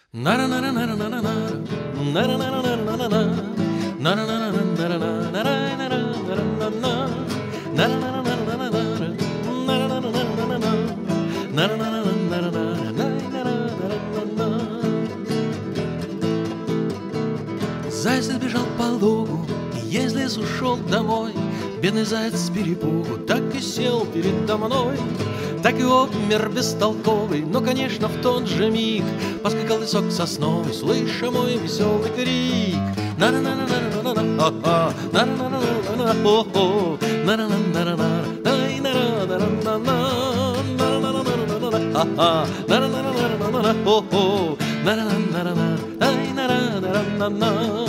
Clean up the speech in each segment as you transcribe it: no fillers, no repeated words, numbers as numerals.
Заяц бежал по лугу, и из лесу ушел домой. Бедный заяц с перепугу так и сел передо мной, так и обмер бестолковый, но, конечно, в тот же миг поскакал лесок сосновый, слыша мой веселый крик. На-на-на-на-на-на-на-ха-ха, на-на-на-на-на-на-хо-хо, на-на-на-на-на-на, на-на-на-на-на-на-ха-ха, на-на-на-на-на-на-хо-хо, на-на-на-на-на-на-на-на.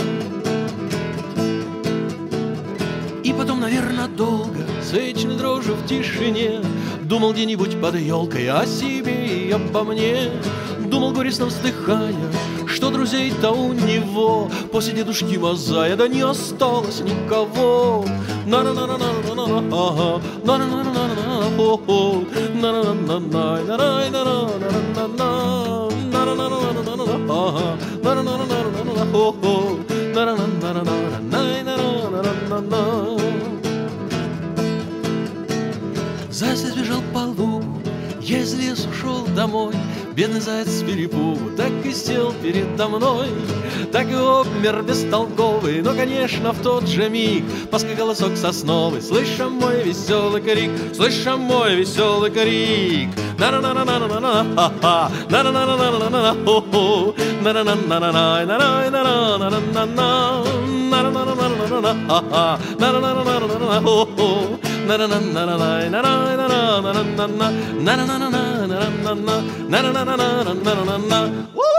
И потом, наверное, долго, с вечной дрожью в тишине, думал где-нибудь под елкой о себе и обо мне. Думал, горестно вздыхая, что друзей-то у него после дедушки Мазая да не осталось никого. На-на-на-на-на-на-на-ха-ха, на-на-на-на-на-на-хо-хо, на-на-на-на-на-на-на-на-на, на-на-на-на-на-на-ха-ха, на-на-на-на-на-на-хо-хо, на-на-на-на-на-на-на-на. Заяц сбежал по лугу, я из леса ушел домой. Бедный заяц с перепугу так и сел передо мной, так и обмер бестолковый, но, конечно, в тот же миг поскакал лесок сосновый, слыша мой веселый крик, слыша мой веселый крик. На-на-на-на-на-на-ха-ха, на-на-на-на-на-на-хо-хо, на-на-на-на-на-на-на-на-на-на-на, на-на-на-на-на-на-ха-ха, на-на-на-на-на-на-хо-хо, на-на-на-на-на-на-на-на-на-на-на, на-на-на-на-на-на-на-на-на-на-на-на-на-на.